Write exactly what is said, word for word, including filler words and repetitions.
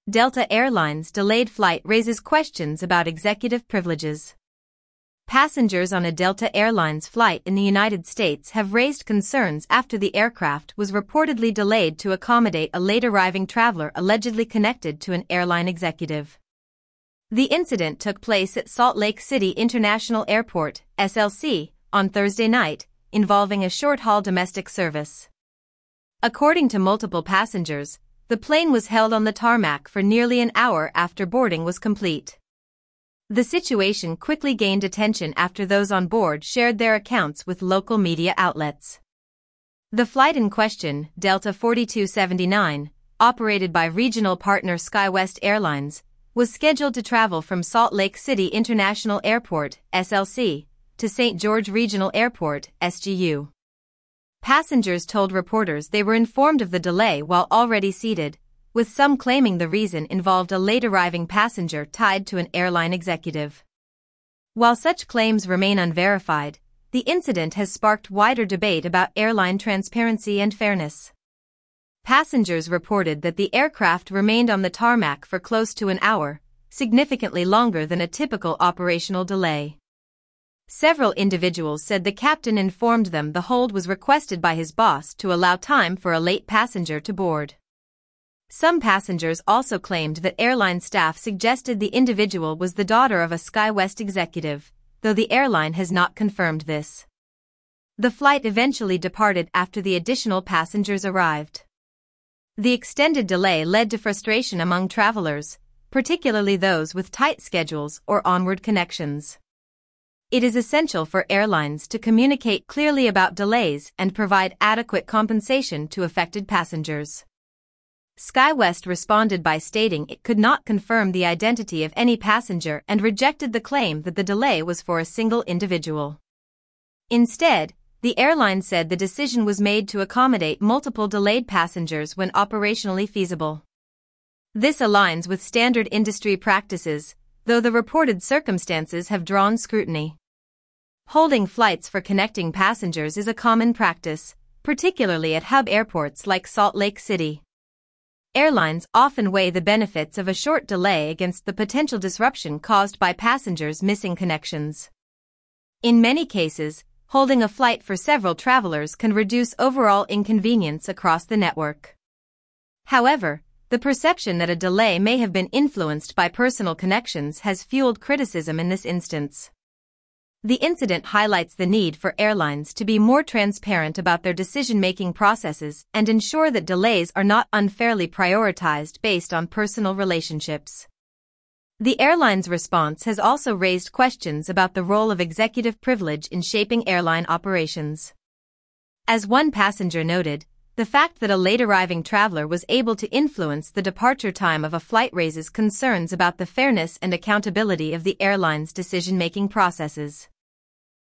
Delta Air Lines delayed flight raises questions about executive privileges. Passengers on a Delta Air Lines flight in the United States have raised concerns after the aircraft was reportedly delayed to accommodate a late-arriving traveler allegedly connected to an airline executive. The incident took place at Salt Lake City International Airport, S L C, on Thursday night, involving a short-haul domestic service. According to multiple passengers, the plane was held on the tarmac for nearly an hour after boarding was complete. The situation quickly gained attention after those on board shared their accounts with local media outlets. The flight in question, Delta forty-two seventy-nine, operated by regional partner SkyWest Airlines, was scheduled to travel from Salt Lake City International Airport, S L C, to Saint George Regional Airport, S G U. Passengers told reporters they were informed of the delay while already seated, with some claiming the reason involved a late-arriving passenger tied to an airline executive. While such claims remain unverified, the incident has sparked wider debate about airline transparency and fairness. Passengers reported that the aircraft remained on the tarmac for close to an hour, significantly longer than a typical operational delay. Several individuals said the captain informed them the hold was requested by his boss to allow time for a late passenger to board. Some passengers also claimed that airline staff suggested the individual was the daughter of a SkyWest executive, though the airline has not confirmed this. The flight eventually departed after the additional passengers arrived. The extended delay led to frustration among travelers, particularly those with tight schedules or onward connections. It is essential for airlines to communicate clearly about delays and provide adequate compensation to affected passengers. SkyWest responded by stating it could not confirm the identity of any passenger and rejected the claim that the delay was for a single individual. Instead, the airline said the decision was made to accommodate multiple delayed passengers when operationally feasible. This aligns with standard industry practices, though the reported circumstances have drawn scrutiny. Holding flights for connecting passengers is a common practice, particularly at hub airports like Salt Lake City. Airlines often weigh the benefits of a short delay against the potential disruption caused by passengers missing connections. In many cases, holding a flight for several travelers can reduce overall inconvenience across the network. However, the perception that a delay may have been influenced by personal connections has fueled criticism in this instance. The incident highlights the need for airlines to be more transparent about their decision-making processes and ensure that delays are not unfairly prioritized based on personal relationships. The airline's response has also raised questions about the role of executive privilege in shaping airline operations. As one passenger noted, the fact that a late-arriving traveler was able to influence the departure time of a flight raises concerns about the fairness and accountability of the airline's decision-making processes.